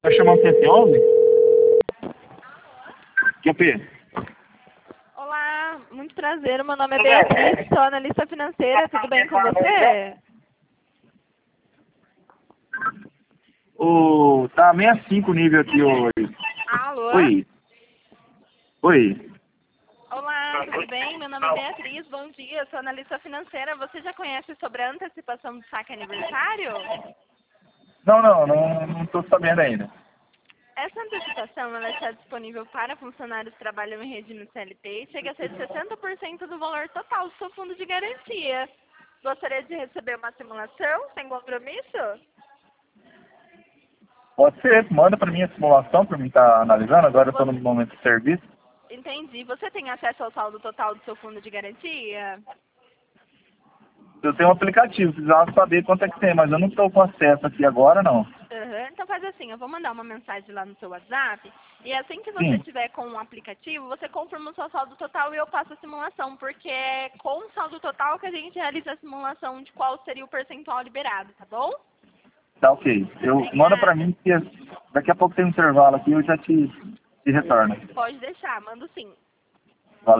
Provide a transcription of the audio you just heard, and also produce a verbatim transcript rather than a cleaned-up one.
Tá chamando cento e onze? Que é P? Olá, muito prazer. Meu nome é Beatriz, sou analista financeira. Tudo bem com você? O... Tá sessenta e cinco nível aqui hoje. Alô? Oi. Oi. Olá, tudo bem? Meu nome é Beatriz, bom dia. Sou analista financeira. Você já conhece sobre a antecipação do saque aniversário? Não, não, não, não tô sabendo ainda. Essa antecipação ela está disponível para funcionários que trabalham em regime C L T e chega a ser sessenta por cento do valor total do seu fundo de garantia. Gostaria de receber uma simulação sem compromisso? Pode ser, manda pra mim a simulação pra mim estar analisando. Agora eu tô no momento de serviço. Entendi. Você tem acesso ao saldo total do seu fundo de garantia? Eu tenho um aplicativo, precisava saber quanto é que tem, mas eu não tô com acesso aqui agora, não. Uhum. Então faz assim, eu vou mandar uma mensagem lá no seu WhatsApp e assim que você Sim. tiver com o aplicativo, você confirma o seu saldo total e eu passo a simulação, porque é com o saldo total que a gente realiza a simulação de qual seria o percentual liberado, tá bom? Tá ok. Eu, Obrigada. manda pra mim que daqui a pouco tem um intervalo aqui, eu já te, te retorno. Pode deixar, mando sim.